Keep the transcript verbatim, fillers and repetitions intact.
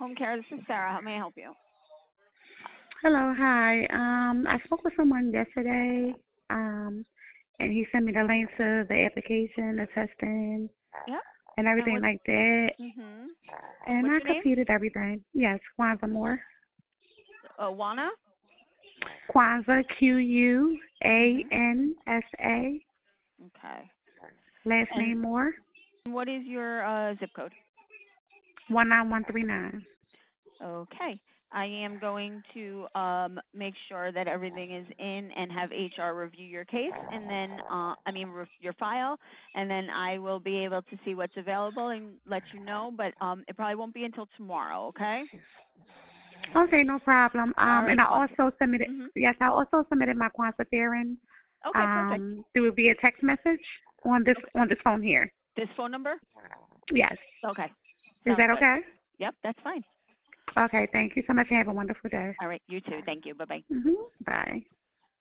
Home care. This is Sarah. How may I help you? Hello, hi. Um, I spoke with someone yesterday, um, and he sent me the link to the application, the testing, Yep. and And everything what's like that. mhm? And What's I your name? completed everything. Yes, Kwanzaa Moore. Uh, Juana. Kwanzaa, Q U A Mhm. N S A. Okay. Last And name Moore. what is your uh, zip code? one nine one three nine. Okay. I am going to um, make sure that everything is in and have H R review your case, and then uh, I mean re- your file, and then I will be able to see what's available and let you know. But um, it probably won't be until tomorrow. Okay. Okay, no problem. All Um, and right. I Wonderful. also submitted, Mhm. yes, I also submitted my Kwanzaa Theron, Okay. Perfect. um, through via text message on this, Okay. on this phone here. This phone number? Yes. Okay. Is Sounds that good. okay? Yep. That's fine. Okay, thank you so much. Have a wonderful day. All right. You too. Thank you. Bye bye. hmm Bye.